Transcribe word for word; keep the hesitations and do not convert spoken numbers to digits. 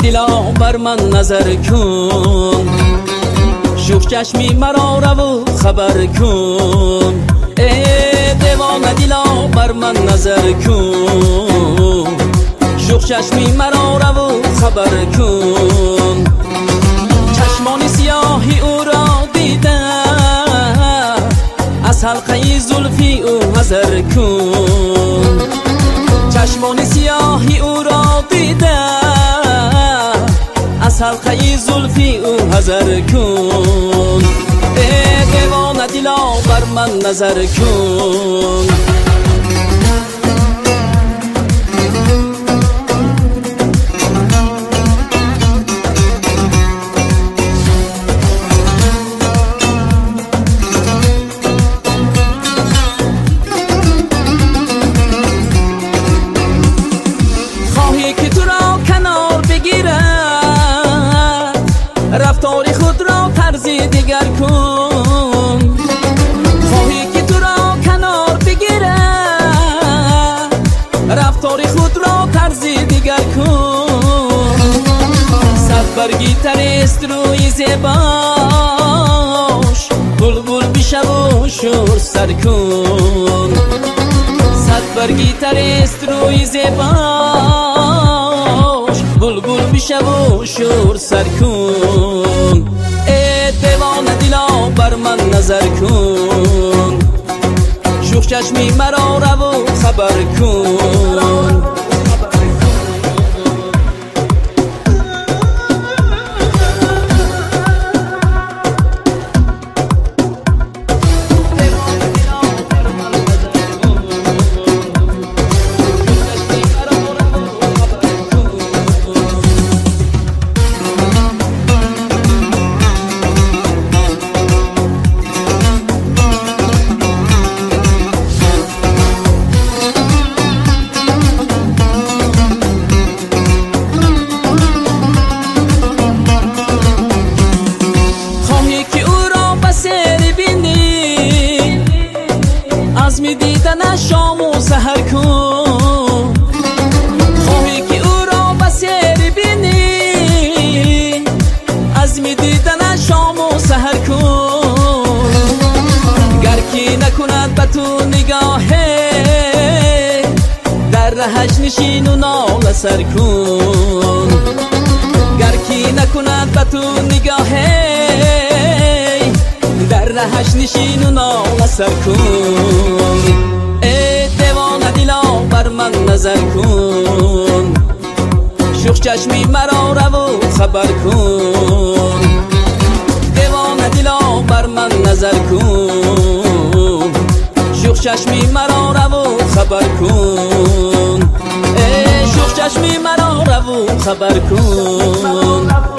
دلا بر من نظر کن، شوخ چشمی مرا رو خبر کن. ای دیوانه دلا بر من نظر کن، شوخ چشمی مرا رو خبر کن. چشمان سیاهی او را دیده، از حلقه زلفی او حذر کن. چشمان سیاهی او را دیده، از حلقه زلفی او حذر کن. ای دیوانه دلا بر من نظر کن. رفتار خود را طرزی دیگر کن، خواهی که تو را کنار بگیره، رفتار خود را طرزی دیگر کن. صد برگی ترست روی زیباش، بلبل بیشه و شور سر کن. صد برگی ترست روی زیباش، بلبل بیشه و شور سر کن. ای دیوانه دلا بر من نظر کن، شوخ چشمی مرا رو خبر کن. عزم دیدن شام و سحر کن، خواهی که او را بسیر بینی. عزم دیدن شام و سحر کن، گر کی نکند به تو نگاهی، در رهش نشین و ناله سر کن. گر کی نکند به تو نگاهی، در رهش نشین و ناله سر کن. ای دیوانه دلا بر من نظر کن، شوخ چشمی مرا رو خبر کن. دیوانه دلا بر من نظر کن، شوخ چشمی مرا رو خبر کن. ای شوخ چشمی مرا رو خبر کن.